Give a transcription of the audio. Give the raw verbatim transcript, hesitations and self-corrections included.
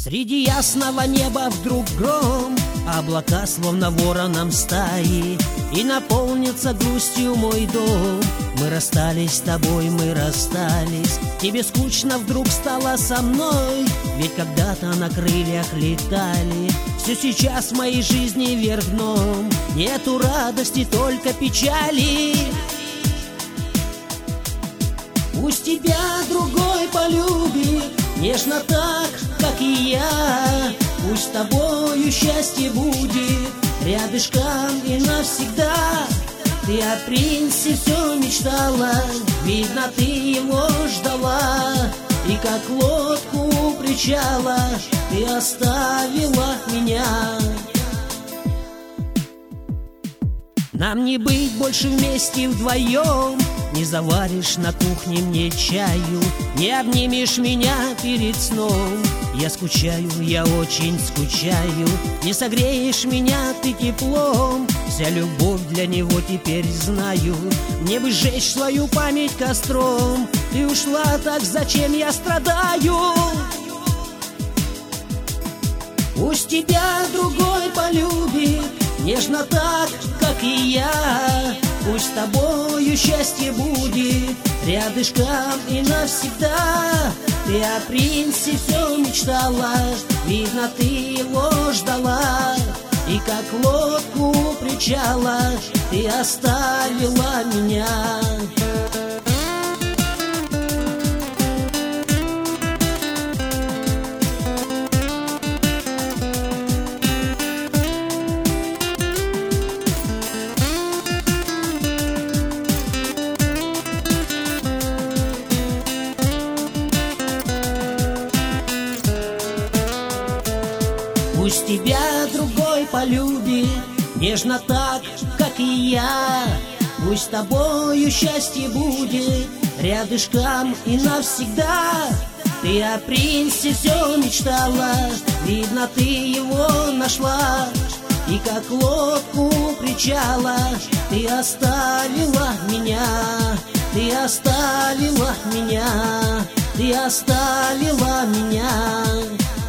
Среди ясного неба вдруг гром, облака словно вороном стаи, и наполнится грустью мой дом. Мы расстались с тобой, мы расстались. Тебе скучно вдруг стало со мной, ведь когда-то на крыльях летали. Все сейчас в моей жизни вверх дном, нету радости, только печали. Пусть тебя другой полюбит нежно так, как и я. Пусть с тобою счастье будет рядышком и навсегда. Ты о принце все мечтала, видно, ты его ждала. И как лодку у причала ты оставила меня. Нам не быть больше вместе вдвоем. Не заваришь на кухне мне чаю, не обнимешь меня перед сном. Я скучаю, я очень скучаю, не согреешь меня ты теплом. Вся любовь для него теперь знаю, мне бы сжечь свою память костром. Ты ушла, так зачем я страдаю? Пусть тебя другой полюбит нежно так, как и я. Пусть с тобою счастье будет рядышком и навсегда. Ты о принце все мечтала, видно, ты его ждала. И как лодку у причала ты оставила меня. Пусть тебя другой полюбит нежно так, как и я. Пусть с тобою счастье будет рядышком и навсегда. Ты о принце все мечтала, видно, ты его нашла. И как лодку у причала ты оставила меня. Ты оставила меня, ты оставила меня.